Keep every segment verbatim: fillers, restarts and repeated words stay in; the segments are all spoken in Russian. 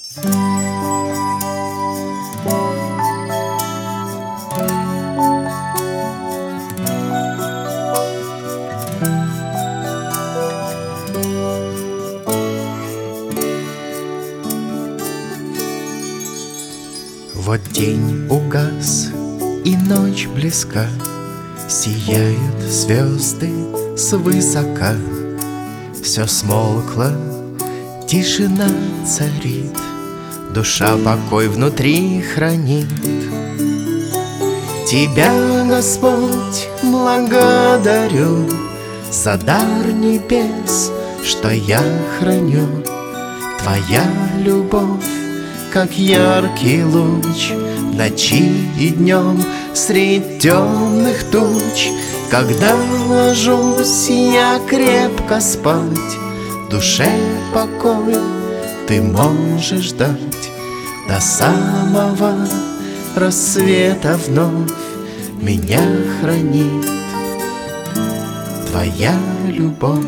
Вот день угас, и ночь близка, сияют звезды свысока. Все смолкло, тишина царит, душа покой внутри хранит. Тебя, Господь, благодарю за дар небес, что я храню. Твоя любовь, как яркий луч, ночи и днем средь темных туч. Когда ложусь я крепко спать, душе покой ты можешь дать. До самого рассвета вновь меня хранит твоя любовь.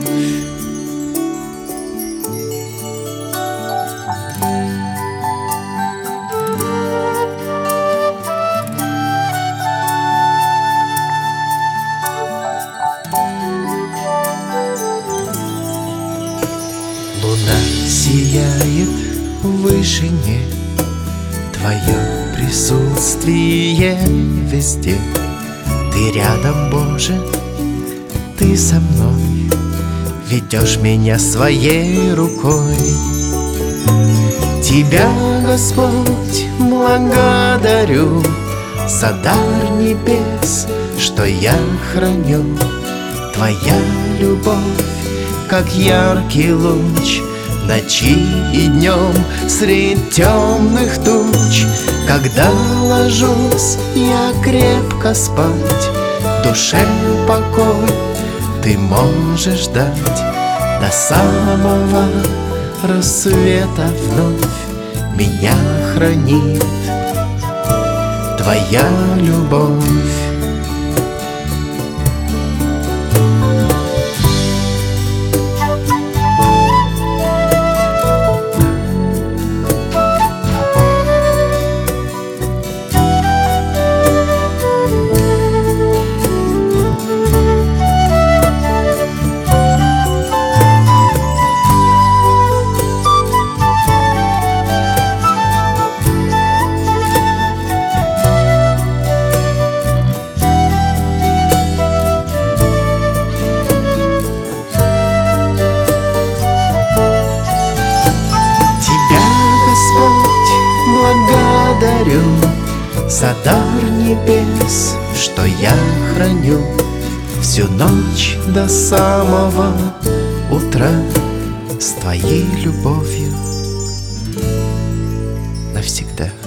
Луна сияет в вышине, твое присутствие везде. Ты рядом, Боже, ты со мной, ведешь меня своей рукой. Тебя, Господь, благодарю за дар небес, что я храню. Твоя любовь, как яркий луч, ночи и днем средь темных туч. Когда ложусь я крепко спать, душе покой ты можешь дать. До самого рассвета вновь меня хранит твоя любовь. Благодарю за дар небес, что я храню всю ночь до самого утра с твоей любовью навсегда.